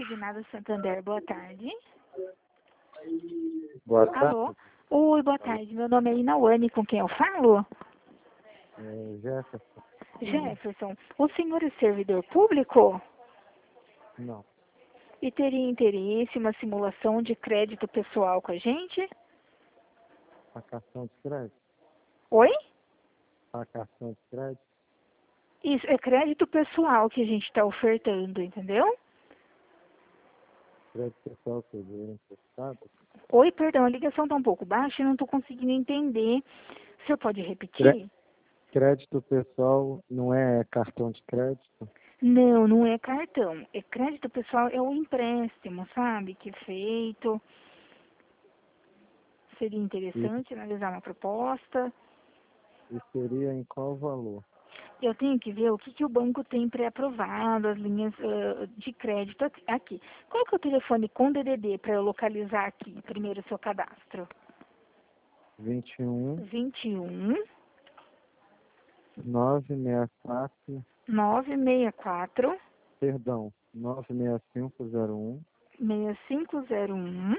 Ginásio Santander, boa tarde. Boa tarde. Alô? Oi, boa tarde. Meu nome é Inauane, com quem eu falo? Jefferson? Jefferson, o senhor é servidor público? Não. E teria interesse em uma simulação de crédito pessoal com a gente? A cartão de crédito? Oi? A cartão de crédito? Isso, é crédito pessoal que a gente está ofertando, entendeu? Crédito pessoal que eu dei emprestado? Oi, perdão, a ligação está um pouco baixa e não estou conseguindo entender. O senhor pode repetir? Crédito pessoal não é cartão de crédito? Não, não é cartão. É crédito pessoal, é um empréstimo, sabe? Que é feito. Seria interessante analisar uma proposta. E seria em qual valor? Eu tenho que ver o que o banco tem pré-aprovado, as linhas de crédito aqui. Qual que é o telefone com DDD para eu localizar aqui primeiro o seu cadastro? 21 21 964, 964 perdão, 96501 6501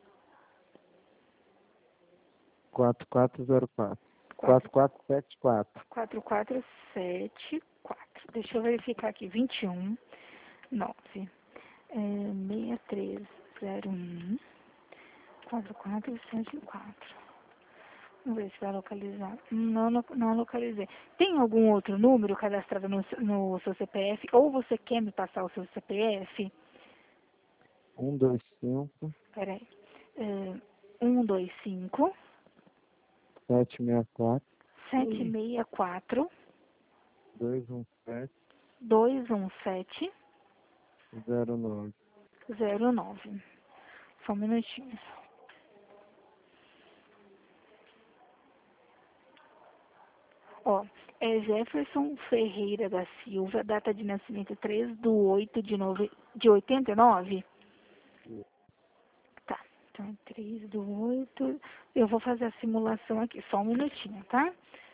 4404. 4 4474. 4474. Deixa eu verificar aqui. 21 9 6301 4474. Vamos ver se vai localizar. Não localizei. Tem algum outro número cadastrado no seu CPF? Ou você quer me passar o seu CPF? 125 Peraí. 125 764 764 217 217 09. 09. Só um minutinho. Ó, é Jefferson Ferreira da Silva, data de nascimento 3/8/89? Tá, então 3/8. Eu vou fazer a simulação aqui, só um minutinho, tá?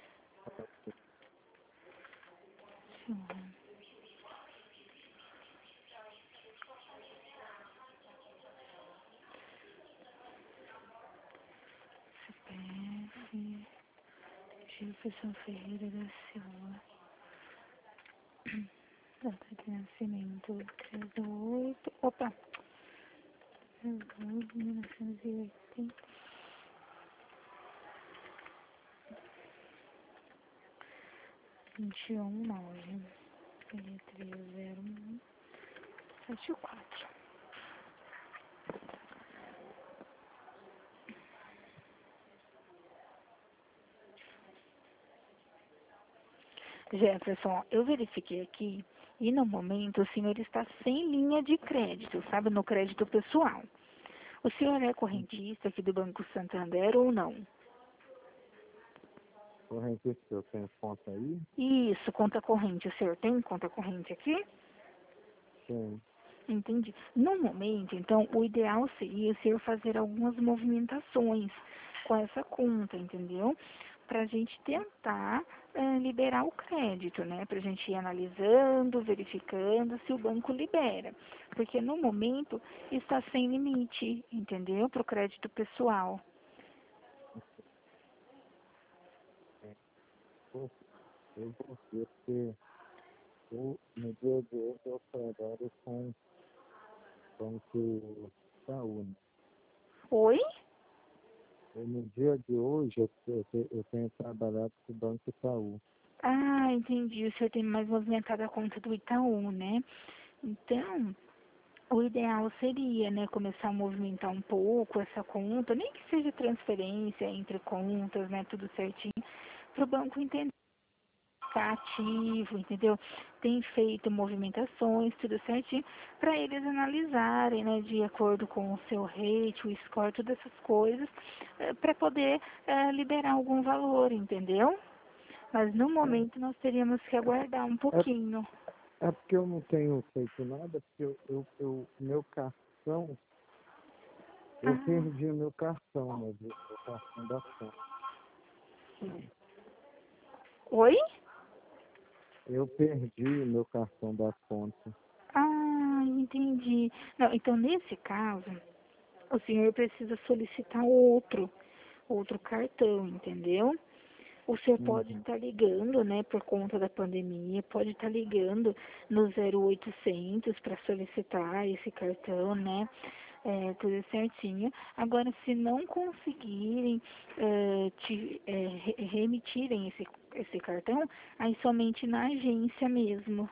CPF, Jefferson Ferreira da Silva. Data de nascimento 3/8. Opa! 3/8/1980. 21/9. 3/01/74. Jefferson, eu verifiquei aqui e no momento o senhor está sem linha de crédito, sabe, no crédito pessoal. O senhor é correntista aqui do Banco Santander ou não? Corrente, eu tenho conta aí? Isso, conta corrente. O senhor tem conta corrente aqui? Sim. Entendi. No momento, então, o ideal seria o senhor fazer algumas movimentações com essa conta, entendeu? Para a gente tentar liberar o crédito, né? Para a gente ir analisando, verificando se o banco libera. Porque no momento está sem limite, entendeu? Para o crédito pessoal. Eu vou ver porque no dia de hoje eu trabalho com Banco Saúde. Oi? No dia de hoje eu tenho trabalhado com o Banco Itaú. Ah, entendi. O senhor tem mais movimentado a conta do Itaú, né? Então, o ideal seria, né, começar a movimentar um pouco essa conta, nem que seja transferência entre contas, né, tudo certinho, para o banco entender que está ativo, entendeu? Tem feito movimentações, tudo certinho, para eles analisarem, né, de acordo com o seu rate, o score, todas essas coisas, para poder liberar algum valor, entendeu? Mas no momento nós teríamos que aguardar um pouquinho. É porque eu não tenho feito nada, porque meu cartão, eu perdi o meu cartão, né, meu cartão da conta. Oi? Eu perdi o meu cartão da conta. Ah, Ah, entendi. Não, então nesse caso, o senhor precisa solicitar outro cartão, entendeu? O senhor pode Uhum. estar ligando, né, por conta da pandemia, pode estar ligando no 0800 para solicitar esse cartão, né, tudo certinho. Agora, se não conseguirem remitirem esse cartão, aí somente na agência mesmo,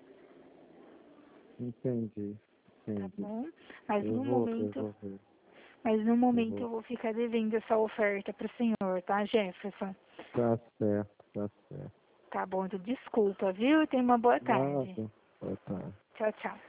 Entendi, tá entendi. bom? Mas Eu no vou, eu momento, vou ver. mas no Eu momento vou. eu vou ficar devendo essa oferta para o senhor, tá, Jefferson? Tá certo, tá certo. Tá bom, então desculpa, viu? Tenha uma boa tarde. Nada. Tá, tá. Tchau, tchau.